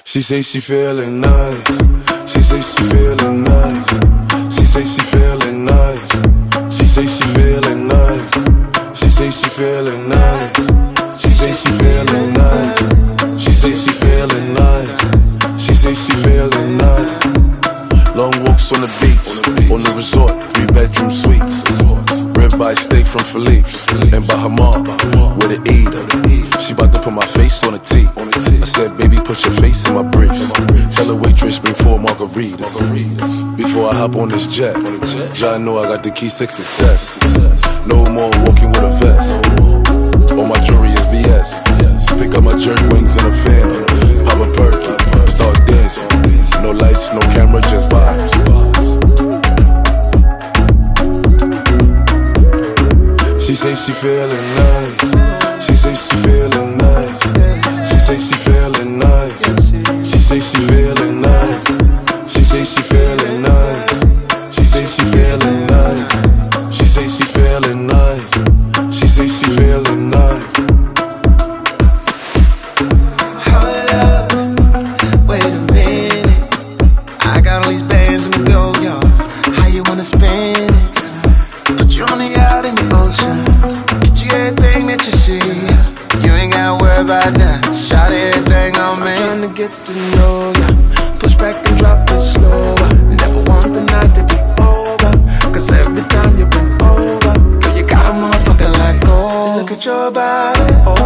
She say she feeling nice. She say she feeling nice. She say she feeling nice. She say she feeling nice. She say she feeling nice. She say she feeling nice. She say she feeling nice. She say she feeling nice. Long walks on the beach, on the resort, 3-bedroom suites. Ribeye steak from Philippe's and Bahamar, where to eat. She bout to put my face on a tee. I said, baby, put your face in my briefs. Tell the waitress, bring 4 margaritas. Before I hop on this jet, y'all know I got the keys to success. No more walking with a vest. All my jewelry is VS. Pick up my jerk wings in a fan. Pop a perky, start dancing. No lights, no camera, just vibes. She say she feeling nice. She say she feeling nice. She say she feeling nice. She say she feeling nice. She say she feeling nice. She say she feeling nice. She say she feeling nice. She say she feeling nice. Hold up, wait a minute. I got all these bands in the go, yo. How you wanna spend it? Put you on the yacht in the ocean. Get you everything that you see. You ain't gotta worry about that. Shout everything on me. I'm trying to get to know ya. Push back and drop it slower. Never want the night to be over. Cause every time you been over, girl, you got a motherfucker like gold. Look at your body, oh